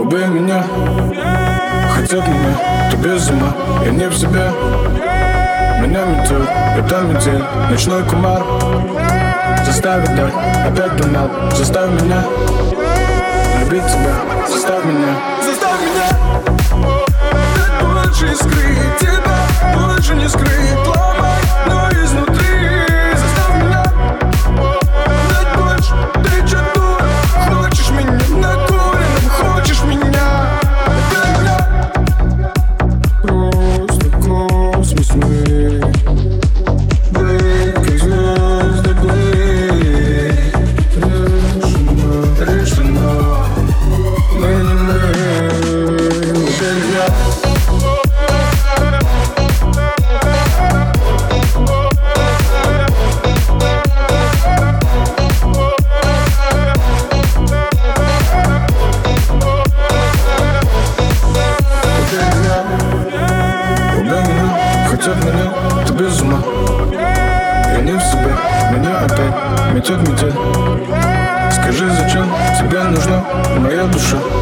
Губы меня хотят меня, ты без ума, я не в себе. Меня метет, это метель, ночной кумар. Заставит так, опять туннел, заставь меня любить тебя, заставь меня. Заставь меня дать больше искры, тебя больше не скрыть. Ломай, но изнутри. Заставь меня дать больше, ты чё дура? Хочешь меня накуренным, хочешь меня? Опять меня. Просто космос мы, как звезды были. Решено, мы не мы, опять я. Хотят меня, ты без ума, я не в себе, меня опять метет метель. Скажи, зачем тебе нужна моя душа?